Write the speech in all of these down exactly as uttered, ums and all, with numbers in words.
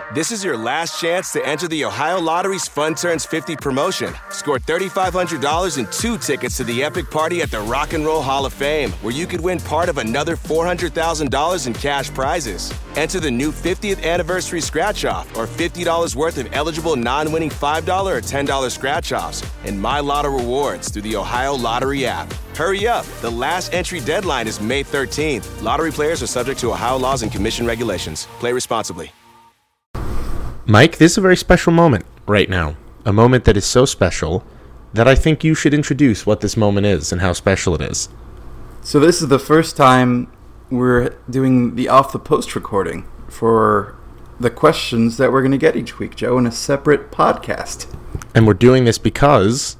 This is your last chance to enter the Ohio Lottery's Fun Turns fifty promotion. Score three thousand five hundred dollars and two tickets to the epic party at the Rock and Roll Hall of Fame, where you could win part of another four hundred thousand dollars in cash prizes. Enter the new fiftieth anniversary scratch-off or fifty dollars worth of eligible non-winning five dollars or ten dollars scratch-offs and My Lotto rewards through the Ohio Lottery app. Hurry up. The last entry deadline is May thirteenth. Lottery players are subject to Ohio laws and commission regulations. Play responsibly. Mike, this is a very special moment right now. A moment that is so special that I think you should introduce what this moment is and how special it is. So this is the first time we're doing the Off the Post recording for the questions that we're going to get each week, Joe, in a separate podcast. And we're doing this because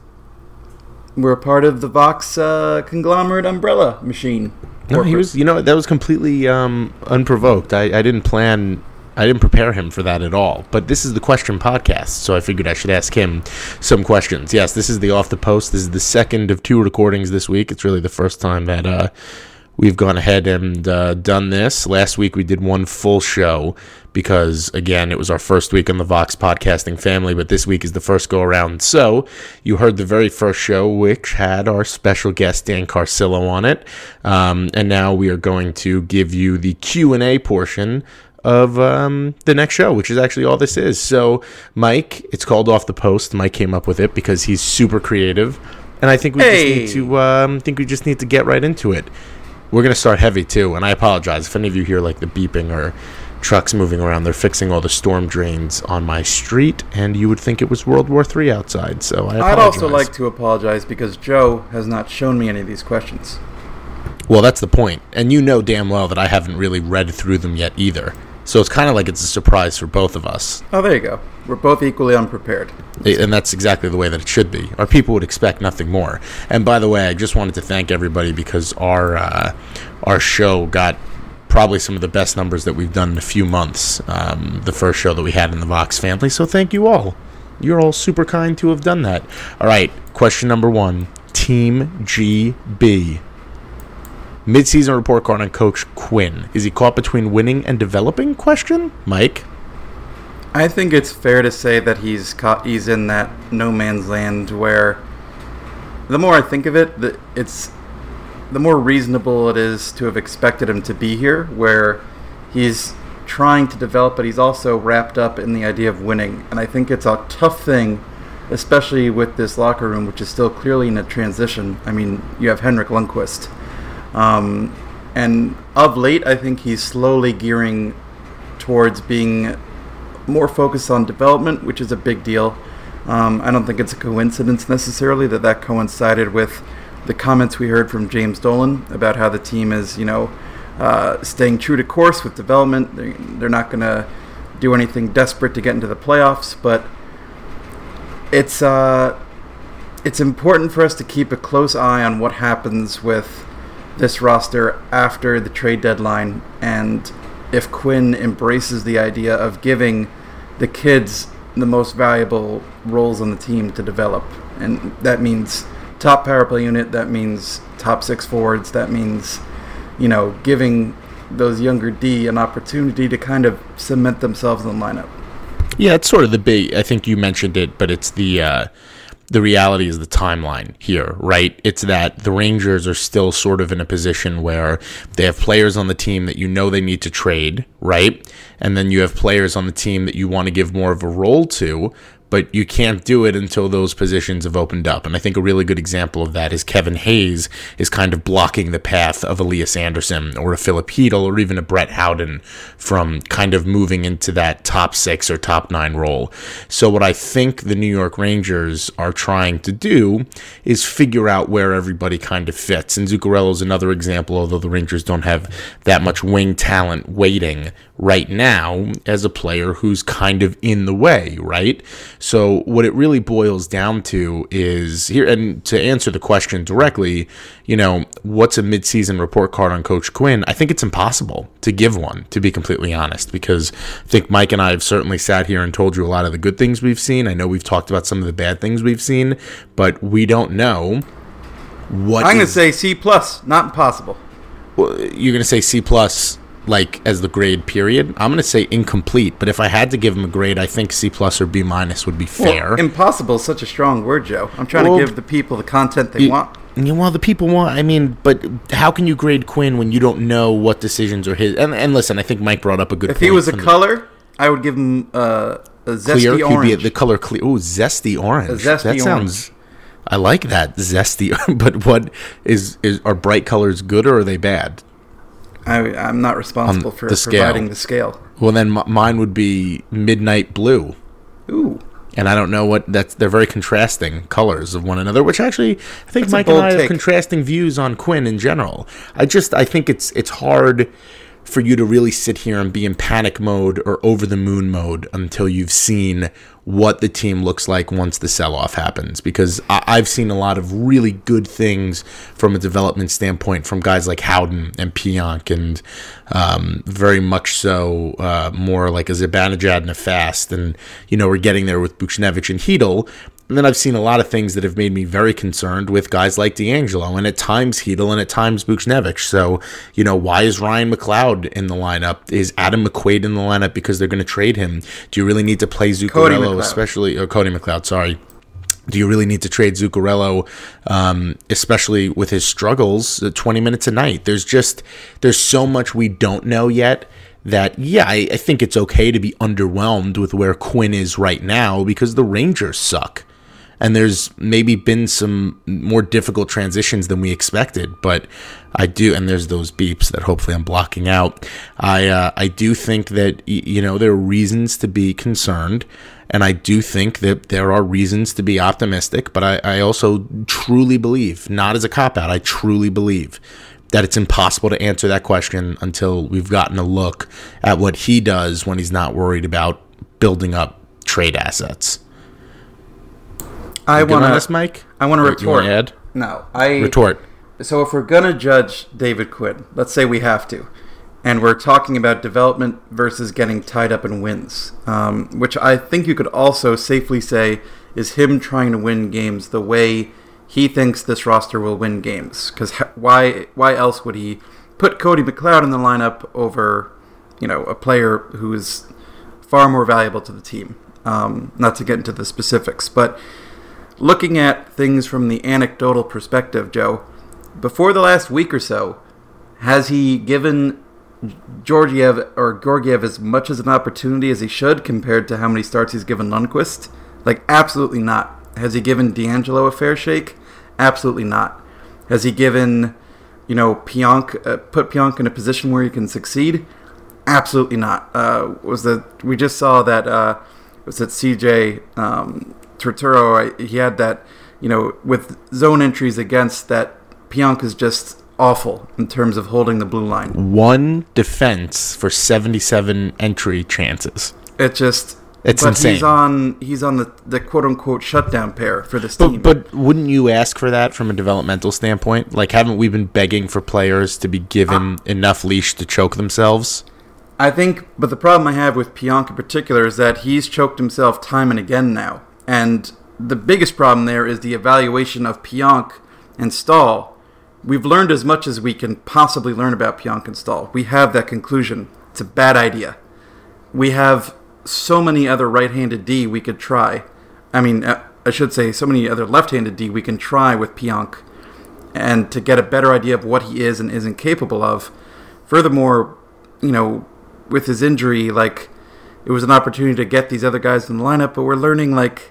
we're a part of the Vox uh, conglomerate umbrella machine. No, he was, you know, that was completely um, unprovoked. I, I didn't plan... I didn't prepare him for that at all, but this is the question podcast, so I figured I should ask him some questions. Yes, this is the Off the Post. This is the second of two recordings this week. It's really the first time that uh, we've gone ahead and uh, done this. Last week we did one full show because, again, it was our first week on the Vox podcasting family, but this week is the first go-around. So you heard the very first show, which had our special guest, Dan Carcillo, on it, um, and now we are going to give you the Q and A portion of um, the next show, which is actually all this is. So, Mike, it's called Off the Post. Mike came up with it because he's super creative, and I think we hey. just need to um, think we just need to get right into it. We're gonna start heavy too, and I apologize if any of you hear like the beeping or trucks moving around. They're fixing all the storm drains on my street, and you would think it was World War Three outside. So I apologize. I'd also like to apologize because Joe has not shown me any of these questions. Well, that's the point, and you know damn well that I haven't really read through them yet either. So it's kind of like it's a surprise for both of us. Oh, there you go. We're both equally unprepared. And that's exactly the way that it should be. Our people would expect nothing more. And by the way, I just wanted to thank everybody because our uh, our show got probably some of the best numbers that we've done in a few months. Um, the first show that we had in the Vox family. So thank you all. You're all super kind to have done that. All right, question number one. Team G B. Mid-season report card on Coach Quinn. Is he caught between winning and developing? Question, Mike. I think it's fair to say that he's caught. He's in that no man's land where, the more I think of it, the, it's the more reasonable it is to have expected him to be here. Where he's trying to develop, but he's also wrapped up in the idea of winning. And I think it's a tough thing, especially with this locker room, which is still clearly in a transition. I mean, you have Henrik Lundqvist. Um, and of late, I think he's slowly gearing towards being more focused on development, which is a big deal. Um, I don't think it's a coincidence necessarily that that coincided with the comments we heard from James Dolan about how the team is, you know, uh, staying true to course with development. They're, they're not going to do anything desperate to get into the playoffs, but it's uh, it's important for us to keep a close eye on what happens with this roster after the trade deadline, and if Quinn embraces the idea of giving the kids the most valuable roles on the team to develop. And that means top power play unit, that means top six forwards, that means, you know, giving those younger D an opportunity to kind of cement themselves in the lineup. Yeah, it's sort of the big, I think you mentioned it, but it's the uh the reality is the timeline here, right? It's that the Rangers are still sort of in a position where they have players on the team that you know they need to trade, right? And then you have players on the team that you want to give more of a role to, but you can't do it until those positions have opened up. And I think a really good example of that is Kevin Hayes is kind of blocking the path of Elias Anderson or a Philip Hedl or even a Brett Howden from kind of moving into that top six or top nine role. So what I think the New York Rangers are trying to do is figure out where everybody kind of fits. And Zuccarello is another example, although the Rangers don't have that much wing talent waiting right now as a player who's kind of in the way, right? So what it really boils down to is here, and to answer the question directly, you know, what's a midseason report card on Coach Quinn? I think it's impossible to give one, to be completely honest, because I think Mike and I have certainly sat here and told you a lot of the good things we've seen. I know we've talked about some of the bad things we've seen, but we don't know what I'm going to is, say C plus, not impossible. Well, you're going to say C plus like as the grade period, I'm going to say incomplete. But if I had to give him a grade, I think C plus or B minus would be fair. Well, impossible is such a strong word, Joe. I'm trying well, to give the people the content they you, want. Yeah, well, the people want. I mean, but how can you grade Quinn when you don't know what decisions are his? And, and listen, I think Mike brought up a good. If point he was a the, color, I would give him uh, a zesty clear, orange. He'd be the color clear. Oh, zesty orange. A zesty that sounds. Orange. I like that zesty. But what is is are bright colors good or are they bad? I, I'm not responsible On for the providing the scale. Well, then m- mine would be midnight blue. Ooh. And I don't know what that's. They're very contrasting colors of one another, which actually I think That's Mike and I take. have contrasting views on Quinn in general. I just I think it's it's hard for you to really sit here and be in panic mode or over the moon mode until you've seen what the team looks like once the sell-off happens. Because I- I've seen a lot of really good things from a development standpoint from guys like Howden and Pionk and um, very much so uh, more like a Zibanejad and a Fast. And, you know, we're getting there with Buchnevich and Hedel. And then I've seen a lot of things that have made me very concerned with guys like D'Angelo and at times Hedel and at times Buchnevich. So, you know, why is Ryan McLeod in the lineup? Is Adam McQuaid in the lineup because they're going to trade him? Do you really need to play Zuccarello, especially, or Cody McLeod, sorry. Do you really need to trade Zuccarello, um, especially with his struggles, uh, twenty minutes a night? There's just, there's so much we don't know yet. That, yeah, I, I think it's okay to be underwhelmed with where Quinn is right now because the Rangers suck. And there's maybe been some more difficult transitions than we expected, but I do, and there's those beeps that hopefully I'm blocking out. I uh, I do think that, you know, there are reasons to be concerned, and I do think that there are reasons to be optimistic, but I, I also truly believe, not as a cop-out, I truly believe that it's impossible to answer that question until we've gotten a look at what he does when he's not worried about building up trade assets. I want to, Mike. I want to retort. Add? No, I retort. So if we're gonna judge David Quinn, let's say we have to, and we're talking about development versus getting tied up in wins, um, which I think you could also safely say is him trying to win games the way he thinks this roster will win games. Because why? Why else would he put Cody McLeod in the lineup over, you know, a player who is far more valuable to the team? Um, not to get into the specifics, but looking at things from the anecdotal perspective, Joe, before the last week or so, has he given Georgiev or Georgiev as much as an opportunity as he should compared to how many starts he's given Lundqvist? Like, absolutely not. Has he given D'Angelo a fair shake? Absolutely not. Has he given, you know, Pionk, uh, put Pionk in a position where he can succeed? Absolutely not. Uh, was the we just saw that uh, was it C J um, Turturro? He had that, you know, with zone entries against that. Pionk is just awful in terms of holding the blue line. One defense for seventy-seven entry chances. It just it's but insane. He's on he's on the, the quote unquote shutdown pair for this but, team. But wouldn't you ask for that from a developmental standpoint? Like, haven't we been begging for players to be given uh, enough leash to choke themselves? I think, but the problem I have with Pionk in particular is that he's choked himself time and again now. And the biggest problem there is the evaluation of Pionk and Stahl. We've learned as much as we can possibly learn about Pionk and Stahl. We have that conclusion. It's a bad idea. We have so many other right-handed D we could try. I mean, I should say so many other left-handed D we can try with Pionk, and to get a better idea of what he is and isn't capable of. Furthermore, you know, with his injury, like, it was an opportunity to get these other guys in the lineup, but we're learning, like,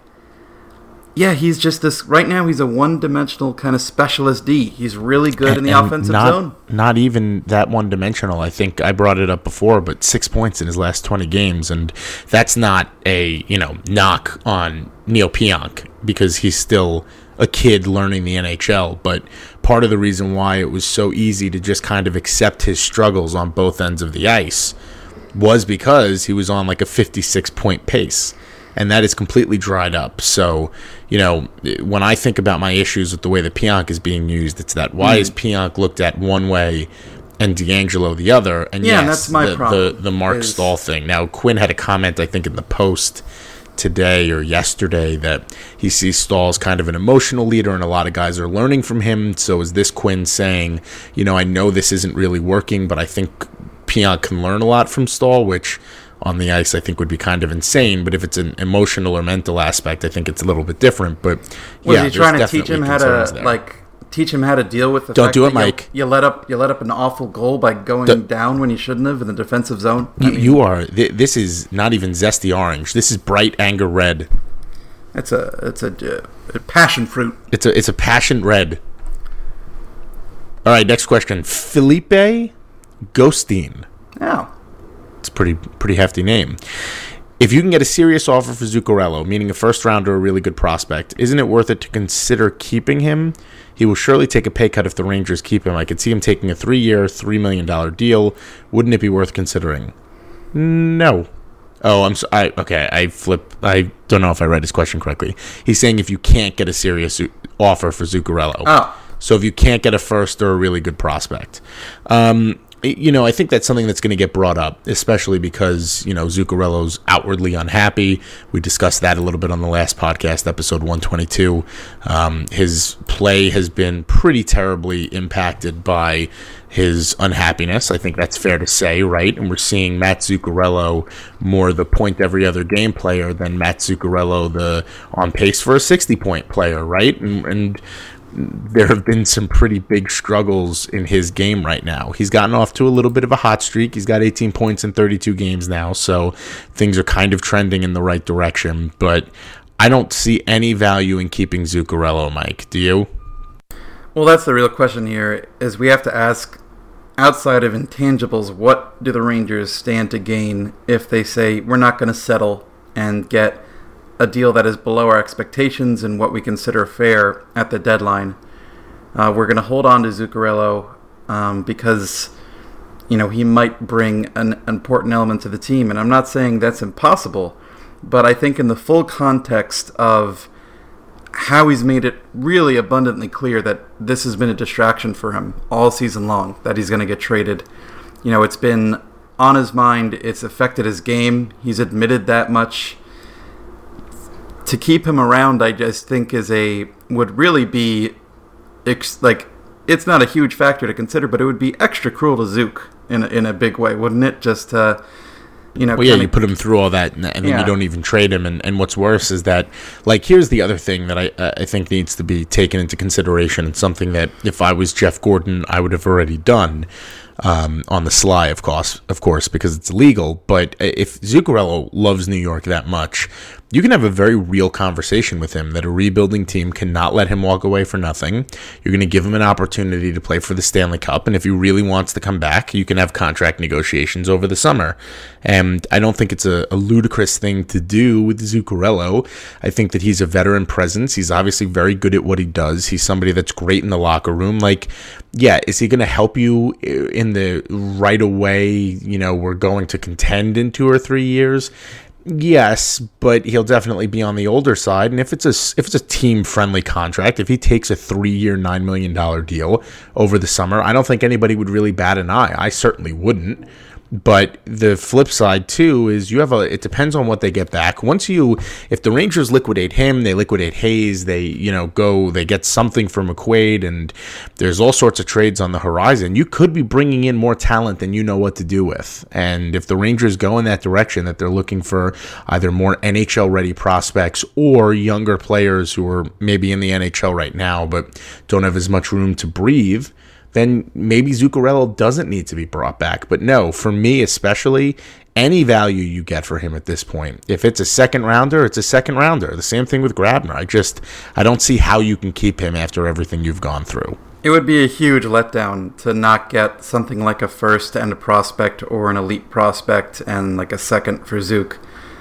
yeah, he's just this, right now he's a one-dimensional kind of specialist D. He's really good and, in the offensive not, zone. Not even that one-dimensional. I think I brought it up before, but six points in his last twenty games, and that's not a, you know, knock on Neil Pionk, because he's still a kid learning the N H L, but part of the reason why it was so easy to just kind of accept his struggles on both ends of the ice was because he was on like a fifty-six point pace. And that is completely dried up. So, you know, when I think about my issues with the way that Pionk is being used, it's that why mm. is Pionk looked at one way and D'Angelo the other? And yeah, yes, that's my the, problem. The, the Mark is... Stahl thing. Now, Quinn had a comment, I think, in the Post today or yesterday that he sees Stahl as kind of an emotional leader and a lot of guys are learning from him. So is this Quinn saying, you know, I know this isn't really working, but I think Pionk can learn a lot from Stahl, which on the ice I think would be kind of insane. But if it's an emotional or mental aspect, I think it's a little bit different. But was yeah, he trying to teach him how to there. like teach him how to deal with the Don't fact do it, that Mike. You, you let up you let up an awful goal by going Don't, down when you shouldn't have in the defensive zone? You, I mean, you are. Th- this is not even zesty orange. This is bright anger red. It's a it's a, a passion fruit. It's a it's a passion red. All right, next question. Felipe Ghosteen. Yeah. It's a pretty pretty hefty name. If you can get a serious offer for Zuccarello, meaning a first rounder or a really good prospect, isn't it worth it to consider keeping him? He will surely take a pay cut if the Rangers keep him. I could see him taking a three-year, three million dollars deal. Wouldn't it be worth considering? No. Oh, I'm so, I okay. I flip. I don't know if I read his question correctly. He's saying if you can't get a serious offer for Zuccarello. Oh. So if you can't get a first or a really good prospect. Um, you know, I think that's something that's going to get brought up, especially because, you know, Zuccarello's outwardly unhappy. We discussed that a little bit on the last podcast, episode one twenty-two. Um, his play has been pretty terribly impacted by his unhappiness. I think that's fair to say, right? And we're seeing Matt Zuccarello more the point every other game player than Matt Zuccarello the on pace for a sixty-point player, right? And, and there have been some pretty big struggles in his game right now. He's gotten off to a little bit of a hot streak. He's got eighteen points in thirty-two games now, so things are kind of trending in the right direction. But I don't see any value in keeping Zuccarello, Mike. Do you? Well, that's the real question here, is we have to ask, outside of intangibles, what do the Rangers stand to gain if they say we're not going to settle and get a deal that is below our expectations and what we consider fair at the deadline? Uh, we're going to hold on to Zuccarello um, because, you know, he might bring an important element to the team. And I'm not saying that's impossible, but I think in the full context of how he's made it really abundantly clear that this has been a distraction for him all season long, that he's going to get traded. You know, it's been on his mind. It's affected his game. He's admitted that much. To keep him around, I just think is a would really be ex, like it's not a huge factor to consider, but it would be extra cruel to Zook in a, in a big way, wouldn't it? Just uh, you know, well, yeah, you put him through all that, and, and then yeah. you don't even trade him. And, and what's worse is that, like, here's the other thing that I uh, I think needs to be taken into consideration. It's something that if I was Jeff Gordon, I would have already done. Um, on the sly, of course, of course, because it's illegal. But if Zuccarello loves New York that much, you can have a very real conversation with him that a rebuilding team cannot let him walk away for nothing. You're going to give him an opportunity to play for the Stanley Cup, and if he really wants to come back, you can have contract negotiations over the summer. And I don't think it's a, a ludicrous thing to do with Zuccarello. I think that he's a veteran presence. He's obviously very good at what he does. He's somebody that's great in the locker room. Like, yeah, is he going to help you in the right away, you know, we're going to contend in two or three years? Yes, but he'll definitely be on the older side. And if it's a if it's a team friendly contract, if he takes a three year, nine million dollar deal over the summer, I don't think anybody would really bat an eye. I certainly wouldn't. But the flip side too is you have a. It depends on what they get back. Once you, if the Rangers liquidate him, they liquidate Hayes. They you know go. They get something for McQuaid, and there's all sorts of trades on the horizon. You could be bringing in more talent than you know what to do with. And if the Rangers go in that direction, that they're looking for either more N H L ready prospects or younger players who are maybe in the N H L right now but don't have as much room to breathe, then maybe Zuccarello doesn't need to be brought back. But no, for me especially, any value you get for him at this point, if it's a second rounder, it's a second rounder. The same thing with Grabner. I just, I don't see how you can keep him after everything you've gone through. It would be a huge letdown to not get something like a first and a prospect or an elite prospect and like a second for Zook.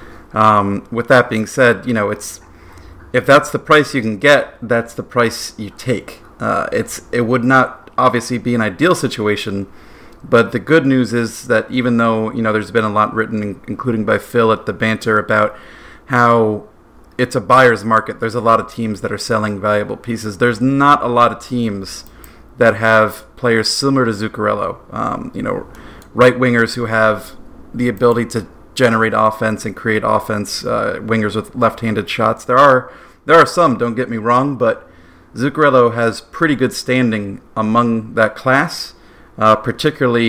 Um, with that being said, you know, it's if that's the price you can get, that's the price you take. Uh, it's it would not obviously be an ideal situation, but the good news is that even though, you know, there's been a lot written, including by Phil at the Banter, about how it's a buyer's market, there's a lot of teams that are selling valuable pieces. There's not a lot of teams that have players similar to Zuccarello, um, you know, right wingers who have the ability to generate offense and create offense, uh, wingers with left-handed shots. There are there are some, don't get me wrong, but Zuccarello has pretty good standing among that class, uh, particularly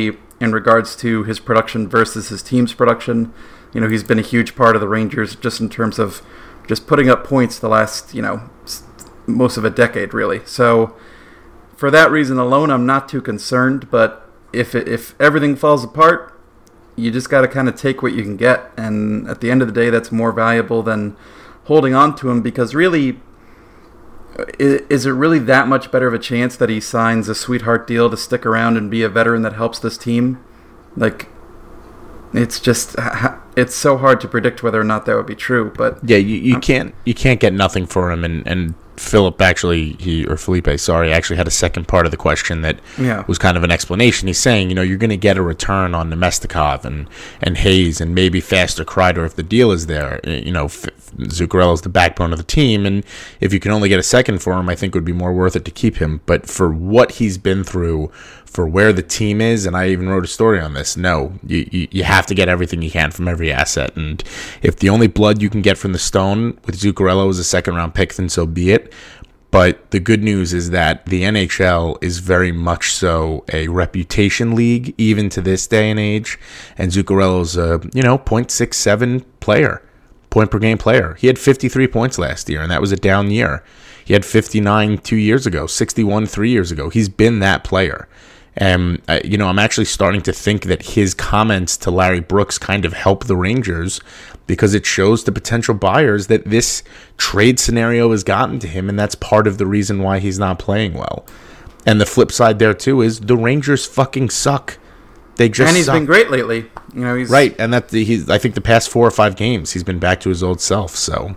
in regards to his production versus his team's production. You know, he's been a huge part of the Rangers just in terms of just putting up points the last, you know, most of a decade, really. So for that reason alone, I'm not too concerned. But if it, if everything falls apart, you just got to kind of take what you can get. And at the end of the day, that's more valuable than holding on to him, because really, is it really that much better of a chance that he signs a sweetheart deal to stick around and be a veteran that helps this team? Like, it's just, it's so hard to predict whether or not that would be true. But yeah, you, you can't you can't get nothing for him. And, and Philip actually, he or Felipe, sorry, actually had a second part of the question that yeah. was kind of an explanation. He's saying, you know, you're going to get a return on Nemestikov and, and Hayes and maybe faster Kreider if the deal is there. You know, F- Zuccarello's the backbone of the team, and if you can only get a second for him, I think it would be more worth it to keep him. But for what he's been through, for where the team is, and I even wrote a story on this, no, you, you, you have to get everything you can from every asset. And if the only blood you can get from the stone with Zuccarello is a second-round pick, then so be it. But the good news is that the N H L is very much so a reputation league, even to this day and age. And Zuccarello's a, you know, point six seven player, point per game player. He had fifty-three points last year, and that was a down year. He had fifty-nine two years ago, sixty-one three years ago. He's been that player. And, uh, you know, I'm actually starting to think that his comments to Larry Brooks kind of help the Rangers, because it shows to potential buyers that this trade scenario has gotten to him, and that's part of the reason why he's not playing well. And the flip side there, too, is the Rangers fucking suck. They just And he's suck. been great lately. You know, he's Right, and that he's, I think the past four or five games, he's been back to his old self, so...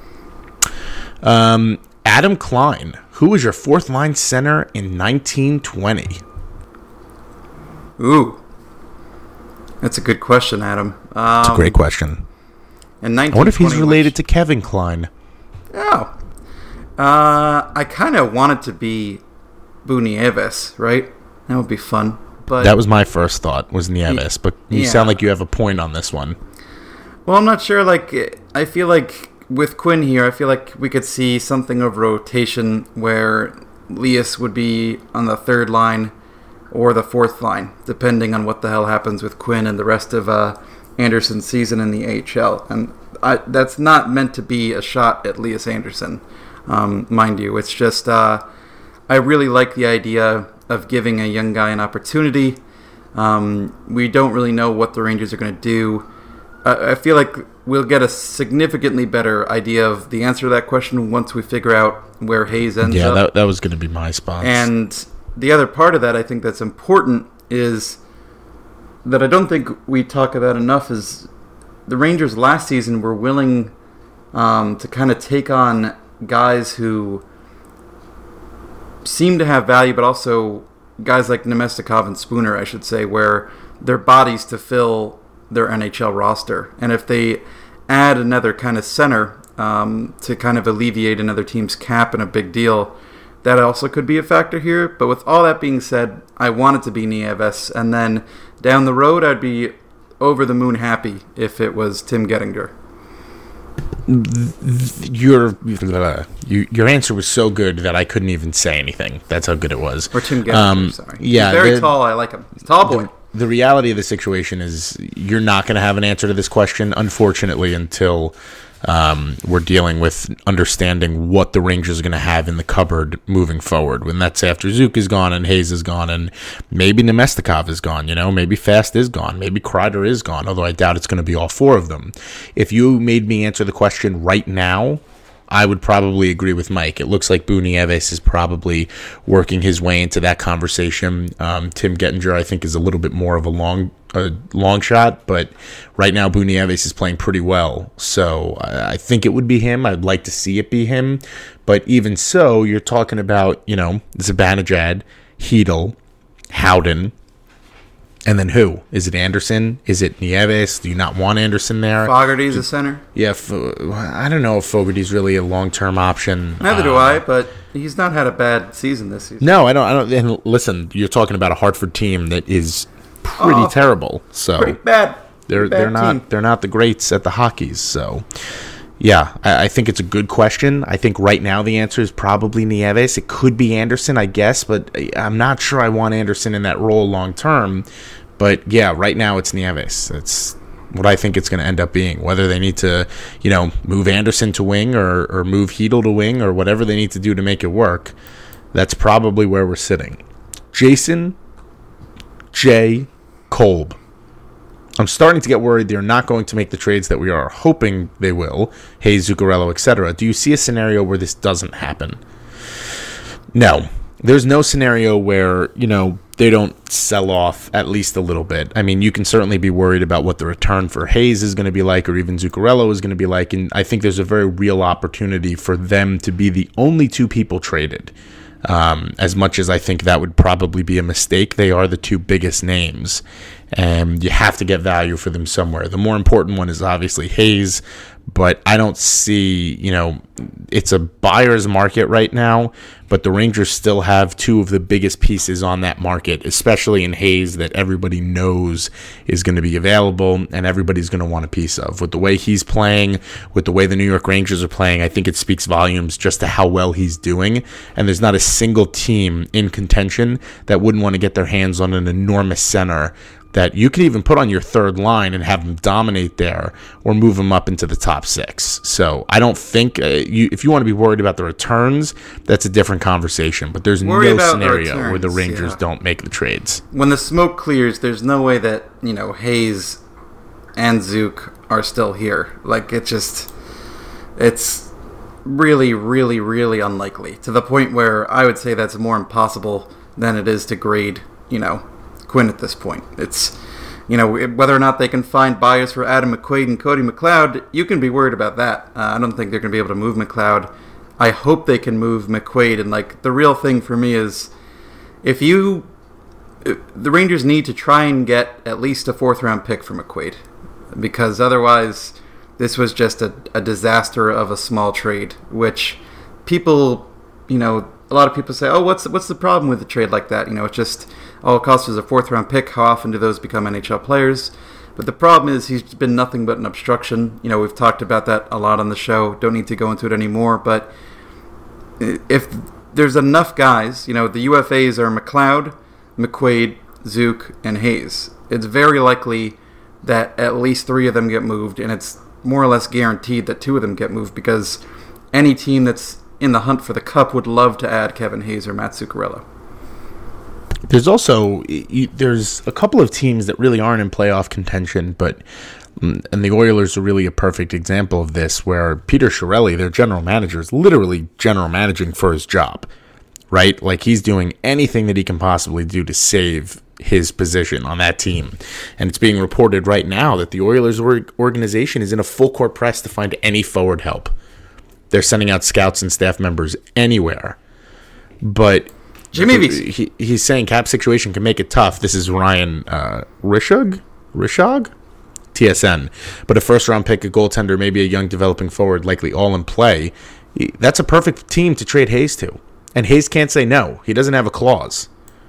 Um, Adam Klein, who was your fourth-line center in nineteen twenty? Ooh. That's a good question, Adam. Um, It's a great question. In I wonder if he's related to Kevin Klein. Oh. Uh, I kind of want it to be Bunieves, right? That would be fun. But That was my first thought, was Nieves, but you yeah. sound like you have a point on this one. Well, I'm not sure. Like, I feel like with Quinn here, I feel like we could see something of rotation where Lias would be on the third line or the fourth line, depending on what the hell happens with Quinn and the rest of uh, Anderson's season in the A H L. And I, that's not meant to be a shot at Lias Anderson, um, mind you. It's just uh, I really like the idea of giving a young guy an opportunity. Um, we don't really know what the Rangers are going to do. I, I feel like we'll get a significantly better idea of the answer to that question once we figure out where Hayes ends Yeah, up. that, that was going to be my spot. And the other part of that I think that's important is that I don't think we talk about enough is the Rangers last season were willing um, to kind of take on guys who seem to have value, but also guys like Nemestikov and Spooner, I should say, where they're bodies to fill their N H L roster. And if they add another kind of center um, to kind of alleviate another team's cap and a big deal, that also could be a factor here. But with all that being said, I want it to be Nieves. And then down the road, I'd be over the moon happy if it was Tim Gettinger. Your you, your answer was so good that I couldn't even say anything. That's how good it was. Or Tim Gettinger, um, sorry. Yeah, He's very the, tall. I like him. He's a tall boy. The, the reality of the situation is you're not going to have an answer to this question, unfortunately, until um, we're dealing with understanding what the Rangers are going to have in the cupboard moving forward. When that's after Zook is gone and Hayes is gone and maybe Nemestikov is gone, you know, maybe Fast is gone, maybe Kreider is gone, although I doubt it's going to be all four of them. If you made me answer the question right now, I would probably agree with Mike. It looks like Bunieves is probably working his way into that conversation. Um, Tim Gettinger, I think, is a little bit more of a long a long shot, but right now Bunieves is playing pretty well. So I think it would be him. I'd like to see it be him. But even so, you're talking about, you know, Zibanejad, Hedl, Howden, and then who? Is it Anderson? Is it Nieves? Do you not want Anderson there? Fogarty's a center. Yeah, F- I don't know if Fogarty's really a long-term option. Neither uh, do I, but he's not had a bad season this season. No, I don't. I don't. And listen, you're talking about a Hartford team that is pretty Oh, terrible. So Pretty bad. they're Bad they're not team. they're not the greats at the hockeys. So yeah, I, I think it's a good question. I think right now the answer is probably Nieves. It could be Anderson, I guess, but I'm not sure I want Anderson in that role long term. But yeah, right now it's Nieves. That's what I think it's going to end up being. Whether they need to, you know, move Anderson to wing or, or move Hedel to wing or whatever they need to do to make it work, that's probably where we're sitting. Jason J. Kolb. I'm starting to get worried they're not going to make the trades that we are hoping they will. Hayes, Zuccarello, et cetera. Do you see a scenario where this doesn't happen? No. There's no scenario where, you know, they don't sell off at least a little bit. I mean, you can certainly be worried about what the return for Hayes is going to be like, or even Zuccarello is going to be like, and I think there's a very real opportunity for them to be the only two people traded. Um, as much as I think that would probably be a mistake, they are the two biggest names, and you have to get value for them somewhere. The more important one is obviously Hayes, but I don't see, you know, it's a buyer's market right now, but the Rangers still have two of the biggest pieces on that market, especially in Hayes, that everybody knows is going to be available and everybody's going to want a piece of. With the way he's playing, with the way the New York Rangers are playing, I think it speaks volumes just to how well he's doing, and there's not a single team in contention that wouldn't want to get their hands on an enormous center that you could even put on your third line and have them dominate there or move them up into the top six. So I don't think, uh, you, if you want to be worried about the returns, that's a different conversation. But there's Worry no scenario returns, where the Rangers yeah. don't make the trades. When the smoke clears, there's no way that, you know, Hayes and Zook are still here. Like, it just, it's really, really, really unlikely. To the point where I would say that's more impossible than it is to grade, you know, Quinn at this point. It's, you know, whether or not they can find buyers for Adam McQuaid and Cody McLeod, you can be worried about that. Uh, I don't think they're going to be able to move McLeod. I hope they can move McQuaid. And, like, the real thing for me is if you, if the Rangers need to try and get at least a fourth round pick for McQuaid, because otherwise this was just a, a disaster of a small trade, which people, you know, a lot of people say, oh, what's what's the problem with a trade like that? You know, it's just, all it costs is a fourth round pick. How often do those become N H L players? But the problem is he's been nothing but an obstruction. You know, we've talked about that a lot on the show. Don't need to go into it anymore. But if there's enough guys, you know, the U F As are McLeod, McQuaid, Zook, and Hayes. It's very likely that at least three of them get moved, and it's more or less guaranteed that two of them get moved, because any team that's in the hunt for the cup would love to add Kevin Hayes or Matt Zuccarello. There's also, you, there's a couple of teams that really aren't in playoff contention, but, and the Oilers are really a perfect example of this, where Peter Chiarelli, their general manager, is literally general managing for his job, right? Like, he's doing anything that he can possibly do to save his position on that team. And it's being reported right now that the Oilers organization is in a full court press to find any forward help. They're sending out scouts and staff members anywhere. But Jimmy he, he's saying cap situation can make it tough. This is Ryan uh, Rishog? Rishog? T S N. But a first-round pick, a goaltender, maybe a young developing forward, likely all in play. That's a perfect team to trade Hayes to. And Hayes can't say no. He doesn't have a clause.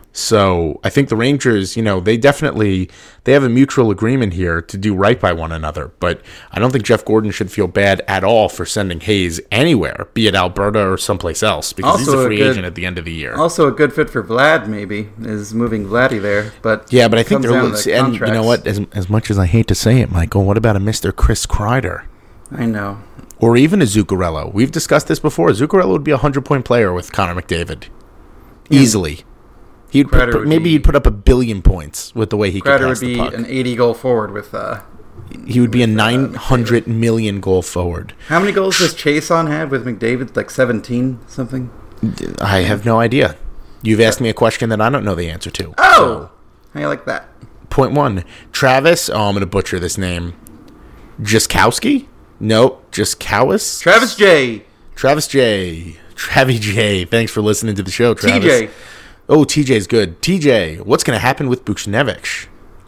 So I think the Rangers, you know, they definitely, they have a mutual agreement here to do right by one another. But I don't think Jeff Gordon should feel bad at all for sending Hayes anywhere, be it Alberta or someplace else, because also he's a free a good, agent at the end of the year. Also a good fit for Vlad, maybe, is moving Vladdy there. But yeah, but I think they're, the and you know what, as, as much as I hate to say it, Michael, what about a Mister Chris Kreider? I know. Or even a Zuccarello. We've discussed this before. Zuccarello would be a hundred-point player with Connor McDavid. Easily. He'd put, maybe be, he'd put up a billion points with the way he could pass the puck. Kreider would be an eighty-goal forward with... Uh, he would be with, a nine hundred uh, million goal forward. How many goals does Chason have with McDavid? Like seventeen something? I have no idea. You've asked me a question that I don't know the answer to. Oh! So, how you like that? Point one. Travis... Oh, I'm going to butcher this name. Jaskowski? Nope. Jaskowis? Travis J. Travis J. Travi J. Thanks for listening to the show, Travis. T J. Oh, T J's good. T J, what's going to happen with Buchnevich?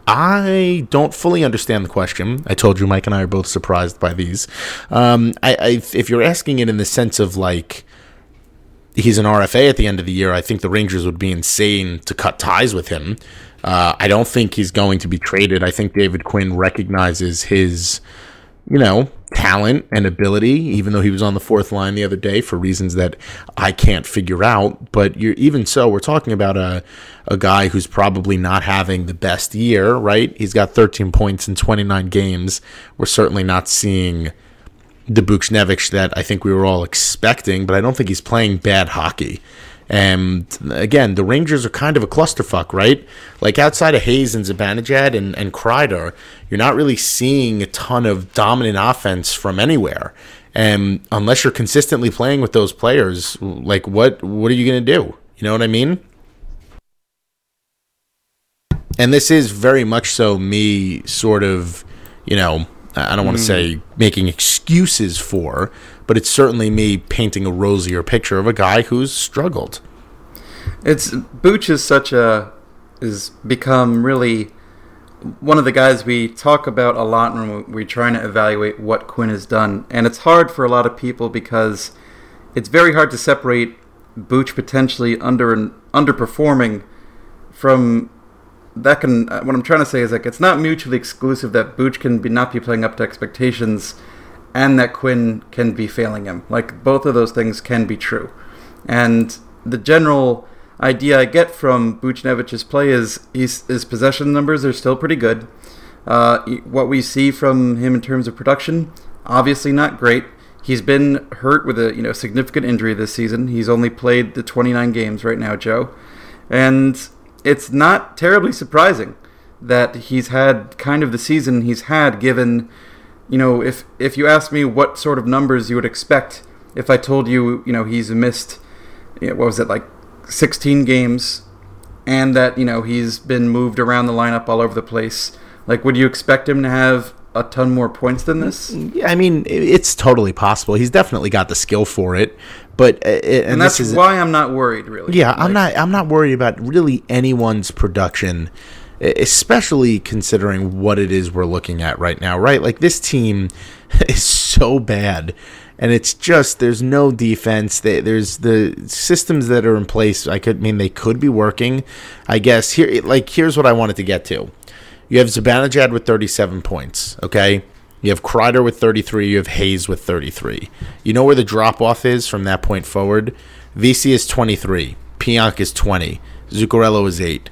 I don't fully understand the question. I told you Mike and I are both surprised by these. Um, I, I, if you're asking it in the sense of, like, he's an R F A at the end of the year, I think the Rangers would be insane to cut ties with him. Uh, I don't think he's going to be traded. I think David Quinn recognizes his, you know, talent and ability, even though he was on the fourth line the other day for reasons that I can't figure out. But you're, even so, we're talking about a, a guy who's probably not having the best year, right? He's got thirteen points in twenty-nine games. We're certainly not seeing the Buchnevich that I think we were all expecting, but I don't think he's playing bad hockey. And again, the Rangers are kind of a clusterfuck, right? Like outside of Hayes and Zibanejad and, and Kreider, you're not really seeing a ton of dominant offense from anywhere. And unless you're consistently playing with those players, like what what are you going to do? You know what I mean? And this is very much so me sort of, you know, I don't want to mm. say making excuses for, but it's certainly me painting a rosier picture of a guy who's struggled. It's Booch is such a is become really one of the guys we talk about a lot when we're trying to evaluate what Quinn has done, and it's hard for a lot of people because it's very hard to separate Booch potentially under underperforming from. That can. What I'm trying to say is like it's not mutually exclusive that Booch can be not be playing up to expectations, and that Quinn can be failing him. Like both of those things can be true, and the general idea I get from Buchnevich's play is he's, his possession numbers are still pretty good. Uh, what we see from him in terms of production, obviously not great. He's been hurt with a you know significant injury this season. He's only played the twenty-nine games right now, Joe, and it's not terribly surprising that he's had kind of the season he's had, given, you know, if if you asked me what sort of numbers you would expect if I told you, you know, he's missed, you know, what was it, like sixteen games, and that, you know, he's been moved around the lineup all over the place, like, would you expect him to have a ton more points than this? Yeah, I mean, it's totally possible. He's definitely got the skill for it. But uh, and, and that's this is, why I'm not worried, really. Yeah, like, I'm not. I'm not worried about really anyone's production, especially considering what it is we're looking at right now. Right, like this team is so bad, and it's just there's no defense. They, there's the systems that are in place. I could I mean they could be working. I guess here, like here's what I wanted to get to. You have Zibanejad with thirty-seven points. Okay. You have Kreider with thirty-three. You have Hayes with thirty-three. You know where the drop-off is from that point forward? V C is twenty-three. Pionk is twenty. Zuccarello is eight.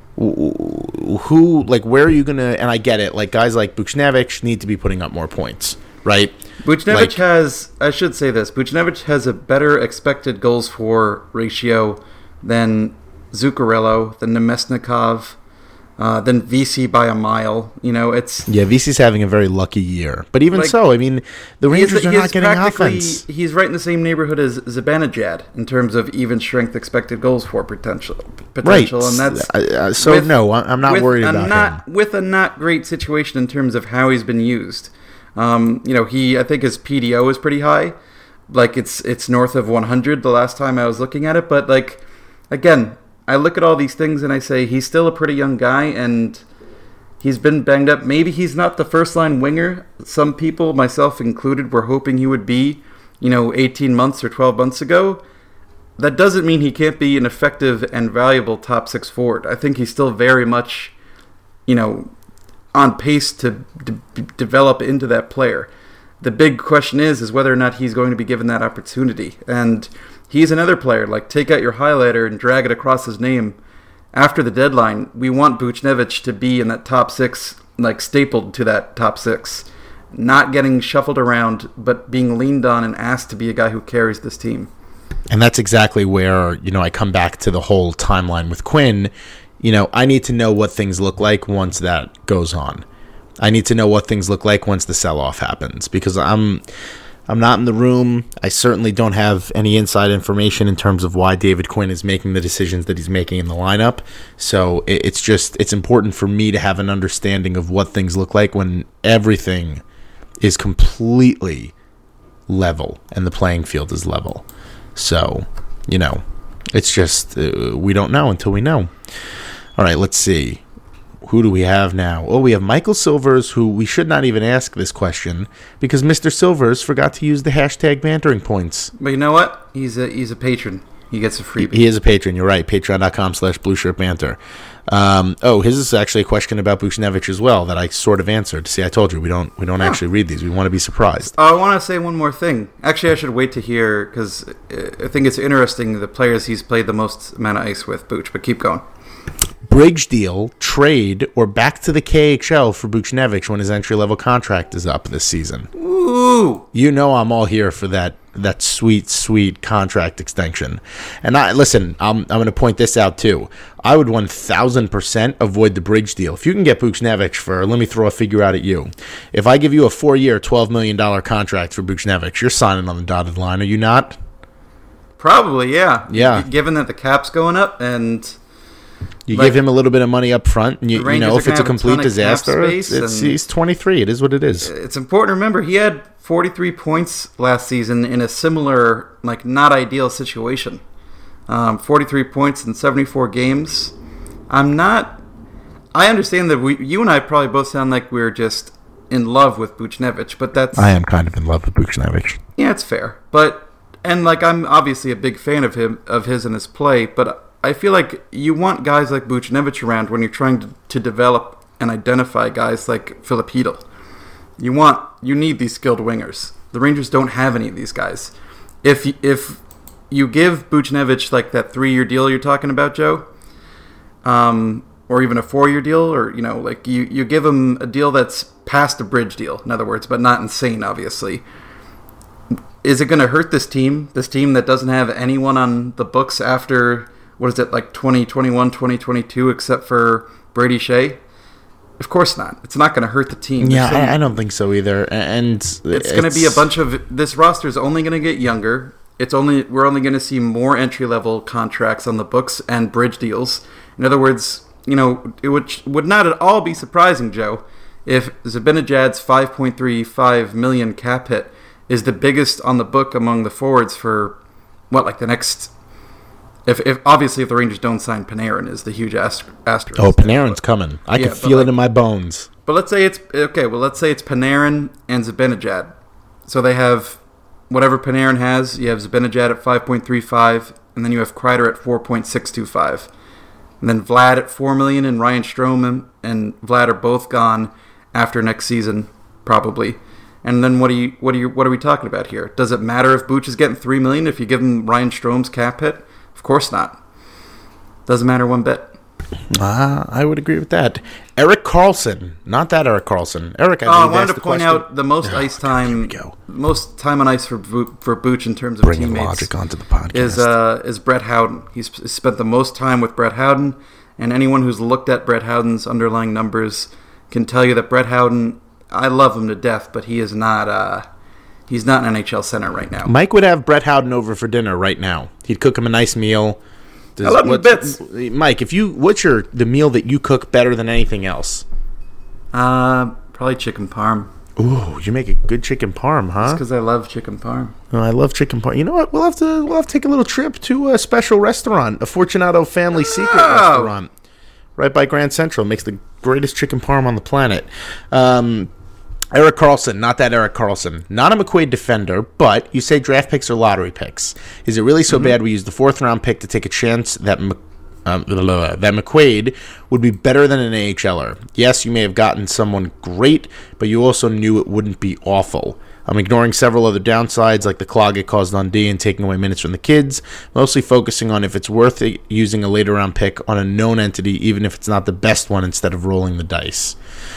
Who, like, where are you going to... And I get it. Like, guys like Buchnevich need to be putting up more points, right? Buchnevich like, has... I should say this. Buchnevich has a better expected goals for ratio than Zuccarello, than Nemesnikov, Uh, than V C by a mile. You know, it's... Yeah, V C's having a very lucky year. But even like, so, I mean, the Rangers are not getting offense. He's right in the same neighborhood as Zibanejad in terms of even strength expected goals for potential. potential right. And that's... Uh, so, with, no, I'm not worried about not, him. With a not great situation in terms of how he's been used. Um, you know, he... I think his P D O is pretty high. Like, it's it's north of one hundred the last time I was looking at it. But, like, again... I look at all these things and I say he's still a pretty young guy and he's been banged up. Maybe he's not the first-line winger. Some people, myself included, were hoping he would be, you know, eighteen months or twelve months ago. That doesn't mean he can't be an effective and valuable top six forward. I think he's still very much, you know, on pace to d- develop into that player. The big question is, is whether or not he's going to be given that opportunity. And he's another player, like take out your highlighter and drag it across his name. After the deadline, we want Buchnevich to be in that top six, like stapled to that top six. Not getting shuffled around, but being leaned on and asked to be a guy who carries this team. And that's exactly where, you know, I come back to the whole timeline with Quinn. You know, I need to know what things look like once that goes on. I need to know what things look like once the sell-off happens, because I'm I'm not in the room. I certainly don't have any inside information in terms of why David Quinn is making the decisions that he's making in the lineup. So it, it's just it's important for me to have an understanding of what things look like when everything is completely level and the playing field is level. So, you know, it's just uh, we don't know until we know. All right, let's see. Who do we have now? Oh, we have Michael Silvers, who we should not even ask this question because Mister Silvers forgot to use the hashtag bantering points. But you know what? He's a he's a patron. He gets a freebie. He, he is a patron. You're right. Patreon.com slash Blue Shirt Banter. Um, oh, his is actually a question about Buchnevich as well that I sort of answered. See, I told you we don't we don't oh. actually read these. We want to be surprised. Oh, I want to say one more thing. Actually, I should wait to hear because I think it's interesting the players he's played the most amount of ice with, Buch. But keep going. Bridge deal, trade, or back to the K H L for Buchnevich when his entry-level contract is up this season. Ooh. You know I'm all here for that that sweet, sweet contract extension. And I listen, I'm, I'm going to point this out too. I would one thousand percent avoid the bridge deal. If you can get Buchnevich for, let me throw a figure out at you. If I give you a four-year, twelve million dollars contract for Buchnevich, you're signing on the dotted line, are you not? Probably, yeah. Yeah. Given that the cap's going up and... You like, give him a little bit of money up front, and you, you know if it's a complete a disaster, it's, it's, he's twenty-three. It is what it is. It's important to remember he had forty-three points last season in a similar, like, not ideal situation. Um, forty-three points in seventy-four games. I'm not... I understand that we, you and I probably both sound like we're just in love with Buchnevich, but that's... I am kind of in love with Buchnevich. Yeah, it's fair. But, and, like, I'm obviously a big fan of him, of his and his play, but... I feel like you want guys like Buchnevich around when you're trying to, to develop and identify guys like Filip Chytil. You want, you need these skilled wingers. The Rangers don't have any of these guys. If if you give Buchnevich like that three-year deal you're talking about, Joe, um, or even a four-year deal, or you know, like you, you give him a deal that's past a bridge deal, in other words, but not insane, obviously. Is it going to hurt this team? This team that doesn't have anyone on the books after. What is it, like twenty twenty-one, twenty twenty-two, except for Brady Shea? Of course not. It's not going to hurt the team. Yeah, I, I don't think so either. And it's, it's going to be a bunch of... This roster is only going to get younger. It's only We're only going to see more entry-level contracts on the books and bridge deals. In other words, you know, it would, would not at all be surprising, Joe, if Zibanejad's five point three five million dollars cap hit is the biggest on the book among the forwards for, what, like the next... If, if obviously if the Rangers don't sign Panarin is the huge asterisk. Oh, Panarin's coming. I yeah, can feel like, it in my bones. But let's say it's okay. Well, let's say it's Panarin and Zibanejad. So they have whatever Panarin has. You have Zibanejad at five point three five, and then you have Kreider at four point six two five, and then Vlad at four million, and Ryan Strome and Vlad are both gone after next season probably. And then what do you what do you what are we talking about here? Does it matter if Buch is getting three million if you give him Ryan Strome's cap hit? Of course not. Doesn't matter one bit. Uh, I would agree with that. Erik Karlsson. Not that Erik Karlsson. Eric, I, uh, I wanted to point question. out the most oh, ice time most time on ice for for Buch in terms of Bringing teammates logic onto the podcast. is uh, is Brett Howden. He's spent the most time with Brett Howden, and anyone who's looked at Brett Howden's underlying numbers can tell you that Brett Howden, I love him to death, but he is not uh, he's not an N H L center right now. Mike would have Brett Howden over for dinner right now. He'd cook him a nice meal. Does, I love him bits. Mike, if you what's your the meal that you cook better than anything else? Uh, probably chicken parm. Ooh, you make a good chicken parm, huh? It's because I love chicken parm. Oh, I love chicken parm. You know what? We'll have to we'll have to take a little trip to a special restaurant, a Fortunato family secret oh. restaurant, right by Grand Central. Makes the greatest chicken parm on the planet. Um, Erik Karlsson, not that Erik Karlsson. Not a McQuaid defender, but you say draft picks are lottery picks. Is it really so mm-hmm. bad we use the fourth round pick to take a chance that Mc, um, that McQuaid would be better than an A H L er? Yes, you may have gotten someone great, but you also knew it wouldn't be awful. I'm ignoring several other downsides like the clog it caused on D and taking away minutes from the kids, mostly focusing on if it's worth it using a later round pick on a known entity, even if it's not the best one, instead of rolling the dice.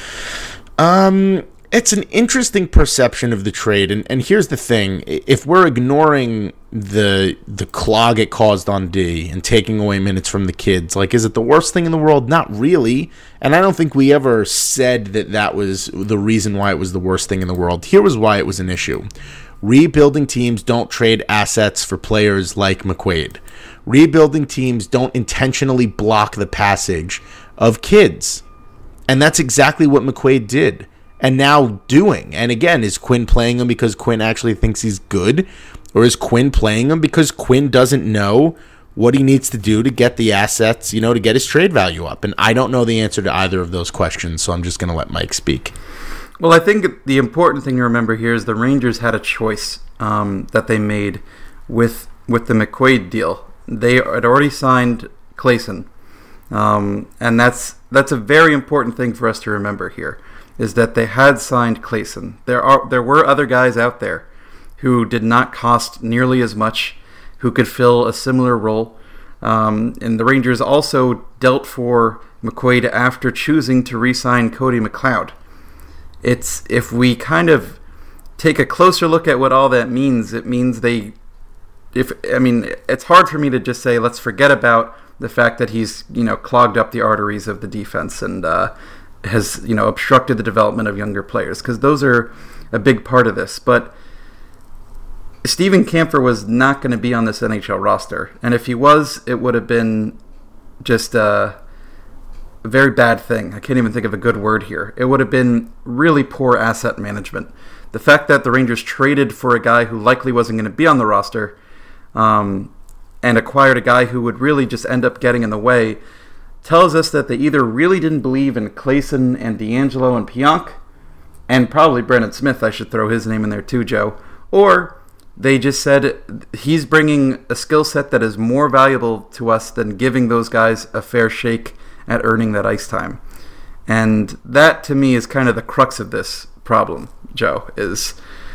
Um... It's an interesting perception of the trade, and, and here's the thing. If we're ignoring the the clog it caused on D and taking away minutes from the kids, like, is it the worst thing in the world? Not really, and I don't think we ever said that that was the reason why it was the worst thing in the world. Here was why it was an issue. Rebuilding teams don't trade assets for players like McQuaid. Rebuilding teams don't intentionally block the passage of kids, and that's exactly what McQuaid did. And now doing. And again, is Quinn playing him because Quinn actually thinks he's good? Or is Quinn playing him because Quinn doesn't know what he needs to do to get the assets, you know, to get his trade value up? And I don't know the answer to either of those questions, so I'm just going to let Mike speak. Well, I think the important thing to remember here is the Rangers had a choice um, that they made with with the McQuaid deal. they had already signed Claesson. Um, and that's that's a very important thing for us to remember here, is that they had signed Claesson. There are there were other guys out there who did not cost nearly as much, who could fill a similar role. Um, and the Rangers also dealt for McQuaid after choosing to re-sign Cody McLeod. It's if we kind of take a closer look at what all that means, it means they, if I mean, it's hard for me to just say let's forget about the fact that he's, you know, clogged up the arteries of the defense and uh, has, you know, obstructed the development of younger players, because those are a big part of this. But Steven Kampfer was not going to be on this N H L roster, and if he was, it would have been just a very bad thing. I can't even think of a good word here. It would have been really poor asset management. The fact that the Rangers traded for a guy who likely wasn't going to be on the roster, um, and acquired a guy who would really just end up getting in the way, tells us that they either really didn't believe in Claesson and DeAngelo and Pionk, and probably Brendan Smith, I should throw his name in there too, Joe, or they just said he's bringing a skill set that is more valuable to us than giving those guys a fair shake at earning that ice time. And that, to me, is kind of the crux of this problem, Joe, is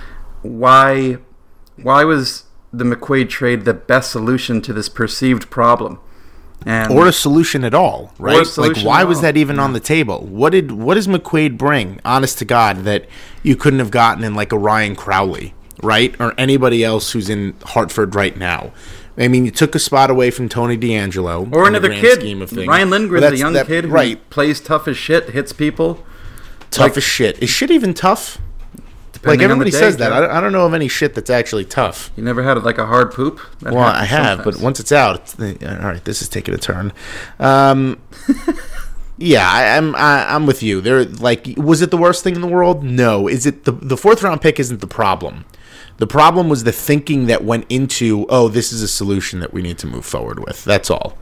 why why was the McQuaid trade the best solution to this perceived problem? And or a solution at all, right? Like, why was all. that even yeah. on the table? What did what does McQuaid bring, honest to God, that you couldn't have gotten in like a Ryan Crowley, right? Or anybody else who's in Hartford right now? I mean, you took a spot away from Tony DeAngelo. Or another kid. Ryan Lindgren's well, a young that, kid who right. plays tough as shit, hits people. Tough like, as shit. Is shit even tough? Like, everybody day, says that. I don't know of any shit that's actually tough. You never had, like, a hard poop? That well, I have, sometimes. But once it's out, it's the, all right, this is taking a turn. Um, yeah, I, I'm I, I'm with you. There, like, was it the worst thing in the world? No. Is it the the fourth round pick isn't the problem. The problem was the thinking that went into, oh, this is a solution that we need to move forward with. That's all.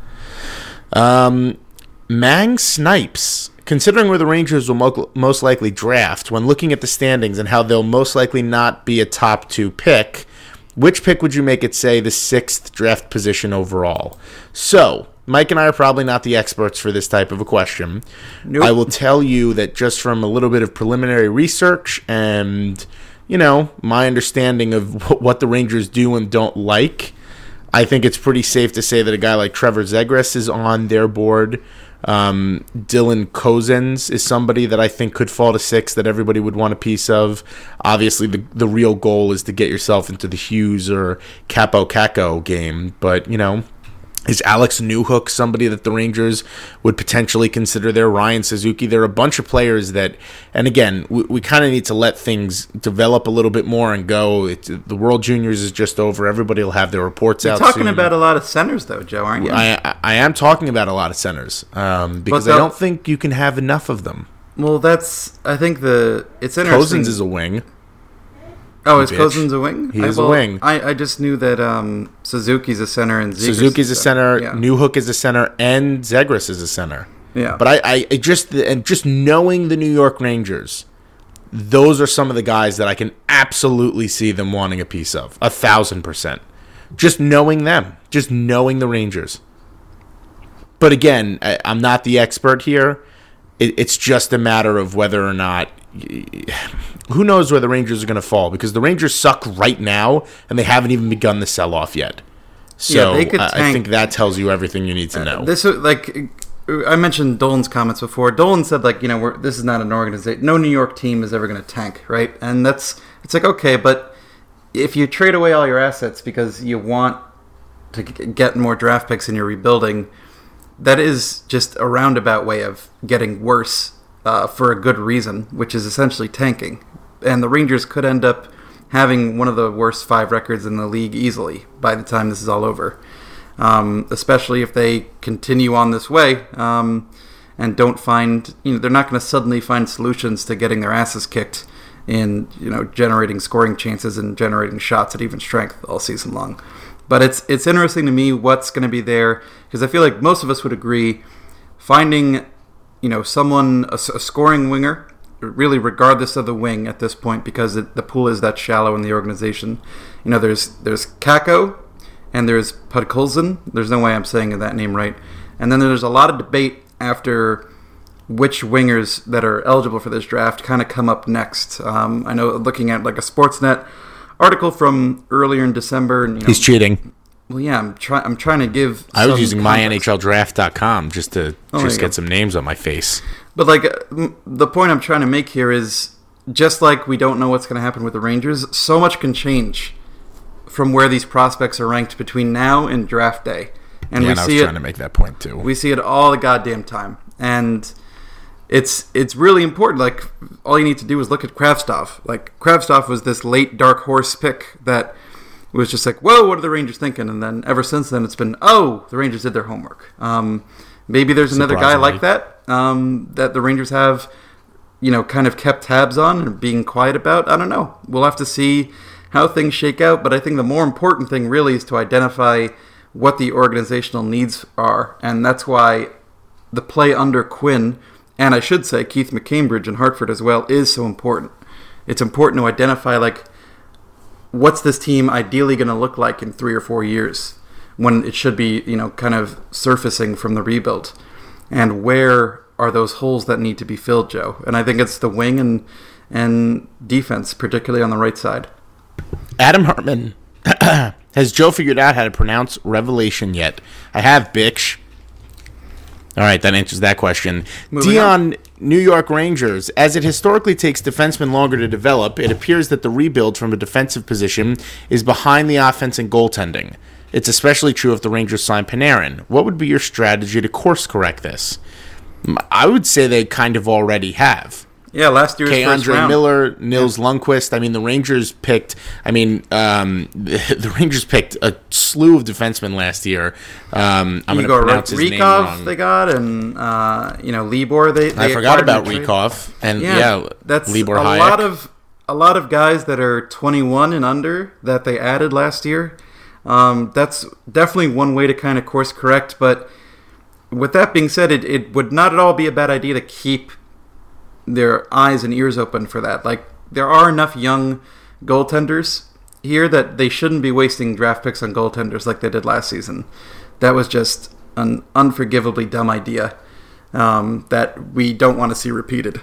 Um, Mang Snipes. Considering where the Rangers will mo- most likely draft, when looking at the standings and how they'll most likely not be a top two pick, which pick would you make it, say, the sixth draft position overall? So, Mike and I are probably not the experts for this type of a question. Nope. I will tell you that just from a little bit of preliminary research and, you know, my understanding of what the Rangers do and don't like, I think it's pretty safe to say that a guy like Trevor Zegras is on their board. Um, Dylan Cozens is somebody that I think could fall to six that everybody would want a piece of. Obviously, the the real goal is to get yourself into the Hughes or Capo Caco game. But, you know, is Alex Newhook somebody that the Rangers would potentially consider there? Ryan Suzuki. There are a bunch of players that, and again, we, we kind of need to let things develop a little bit more and go. It's, the World Juniors is just over. Everybody will have their reports You're out talking soon. about a lot of centers, though, Joe, aren't you? I, I, I am talking about a lot of centers um, because the, I don't think you can have enough of them. Well, that's, I think the, it's interesting. Cozens is a wing. Oh, is Cozens a wing? He is I, well, a wing. I, I just knew that um, Suzuki's a center and Zegras Suzuki's a center, yeah. Newhook is a center, and Zegras is a center. Yeah. But I, I just and just knowing the New York Rangers, those are some of the guys that I can absolutely see them wanting a piece of. A thousand percent. Just knowing them. Just knowing the Rangers. But again, I, I'm not the expert here. It, it's just a matter of whether or not... Who knows where the Rangers are going to fall, because the Rangers suck right now and they haven't even begun the sell-off yet. So yeah, they could I, tank. I think that tells you everything you need to know. Uh, this like I mentioned Dolan's comments before. Dolan said, like, you know, we're, this is not an organization. No New York team is ever going to tank, right? And that's it's like, okay, but if you trade away all your assets because you want to get more draft picks in your rebuilding, that is just a roundabout way of getting worse uh, for a good reason, which is essentially tanking. And the Rangers could end up having one of the worst five records in the league easily by the time this is all over. Um, especially if they continue on this way um, and don't find, you know, they're not going to suddenly find solutions to getting their asses kicked in, you know, generating scoring chances and generating shots at even strength all season long. But it's it's interesting to me what's going to be there, because I feel like most of us would agree finding, you know, someone, a, a scoring winger, really regardless of the wing at this point, because it, the pool is that shallow in the organization. You know, there's there's Kako, and there's Podkolzin. There's no way I'm saying that name right. And then there's a lot of debate after which wingers that are eligible for this draft kind of come up next. Um, I know looking at like a Sportsnet article from earlier in December. And, you know, He's cheating. Well, yeah, I'm trying. I'm trying to give. I was some using my N H L draft dot com just to Oh, just there you get go. some names on my face. But like uh, the point I'm trying to make here is just like we don't know what's going to happen with the Rangers, so much can change from where these prospects are ranked between now and draft day. And Yeah, we and I was see trying it. to make that point too. We see it all the goddamn time, and it's it's really important. Like all you need to do is look at Kravtsov. Like Kravtsov was this late dark horse pick that was just like, whoa, what are the Rangers thinking? And then ever since then, it's been, oh, the Rangers did their homework. Um, maybe there's another guy like that um, that the Rangers have, you know, kind of kept tabs on and being quiet about. I don't know. We'll have to see how things shake out. But I think the more important thing really is to identify what the organizational needs are. And that's why the play under Quinn, and I should say Keith McCambridge in Hartford as well, is so important. It's important to identify, like, what's this team ideally going to look like in three or four years when it should be, you know, kind of surfacing from the rebuild? And where are those holes that need to be filled, Joe? And I think it's the wing and and defense, particularly on the right side. Adam Hartman. Has Joe figured out how to pronounce Revelation yet? I have, bitch. All right, that answers that question. Moving Dion, New York Rangers. As it historically takes defensemen longer to develop, it appears that the rebuild from a defensive position is behind the offense and goaltending. It's especially true if the Rangers sign Panarin. What would be your strategy to course correct this? I would say they kind of already have. Yeah, last year's K. first Andre round. Miller, Nils Lundqvist. I mean, the Rangers picked. I mean, um, the, the Rangers picked a slew of defensemen last year. Um, I'm going to Igor pronounce his name Rykov wrong. they got, and uh, you know, Libor. They, they I forgot acquired about in the trade. Rykov and Yeah, yeah, that's Libor a Hayek. lot of a lot of guys that are twenty-one and under that they added last year. Um, that's definitely one way to kind of course correct. But with that being said, it, it would not at all be a bad idea to keep their eyes and ears open for that. Like, there are enough young goaltenders here that they shouldn't be wasting draft picks on goaltenders like they did last season. That was just an unforgivably dumb idea um, that we don't want to see repeated.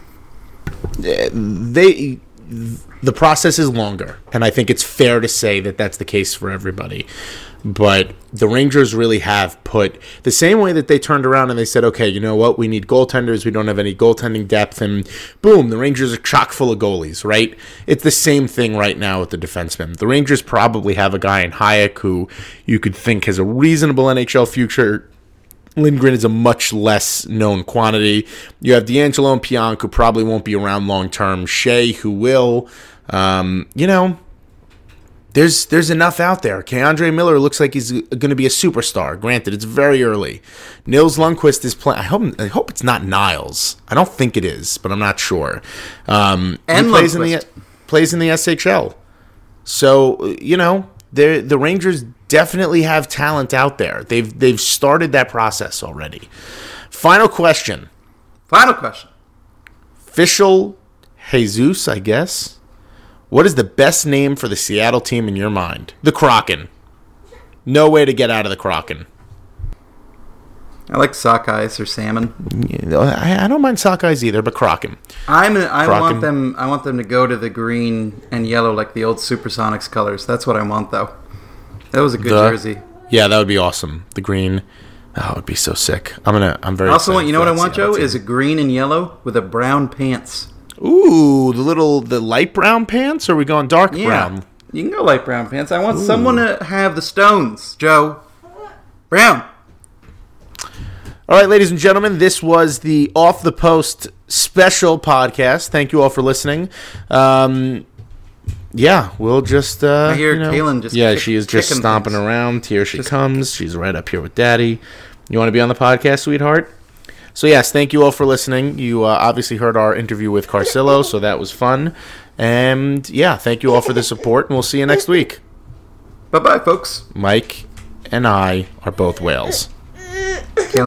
they the process is longer, and I think it's fair to say that that's the case for everybody. But the Rangers really have put the same way that they turned around and they said, okay, you know what, we need goaltenders, we don't have any goaltending depth, and boom, the Rangers are chock full of goalies, right? It's the same thing right now with the defensemen. The Rangers probably have a guy in Hayek who you could think has a reasonable N H L future. Lindgren is a much less known quantity. You have D'Angelo and Pionk, who probably won't be around long term. Shea, who will. Um, you know, there's there's enough out there. K. Andre Miller looks like he's going to be a superstar. Granted, it's very early. Nils Lundqvist is playing. I hope I hope it's not Niles. I don't think it is, but I'm not sure. Um, And he plays in the Lundqvist. plays in the S H L. So you know, the the Rangers definitely have talent out there. They've they've started that process already. Final question. Final question. Official Jesus, I guess. What is the best name for the Seattle team in your mind? The Kraken. No way to get out of the Kraken. I like sockeyes or salmon. I, I don't mind sockeyes either, but Kraken. I'm I Kraken. want them I want them to go to the green and yellow like the old Supersonics colors. That's what I want though. That was a good The- jersey. Yeah, that would be awesome. The green. Oh, it would be so sick. I'm gonna. I'm very. I also excited want you know for what I that want, Seattle Joe, team. is a green and yellow with a brown pants. Ooh, the little the light brown pants. Or are we going dark Yeah. brown? You can go light brown pants. I want someone to have the stones, Joe. Brown. All right, ladies and gentlemen, this was the Off the Post special podcast. Thank you all for listening. Um, yeah, we'll just. Uh, I hear you know, Kaylin just Yeah, kick- she is just kicking stomping things. around. Here she Just- comes. She's right up here with Daddy. You want to be on the podcast, sweetheart? So yes, thank you all for listening. You uh, obviously heard our interview with Carcillo, so that was fun. And yeah, thank you all for the support, and we'll see you next week. Bye bye, folks. Mike and I are both whales.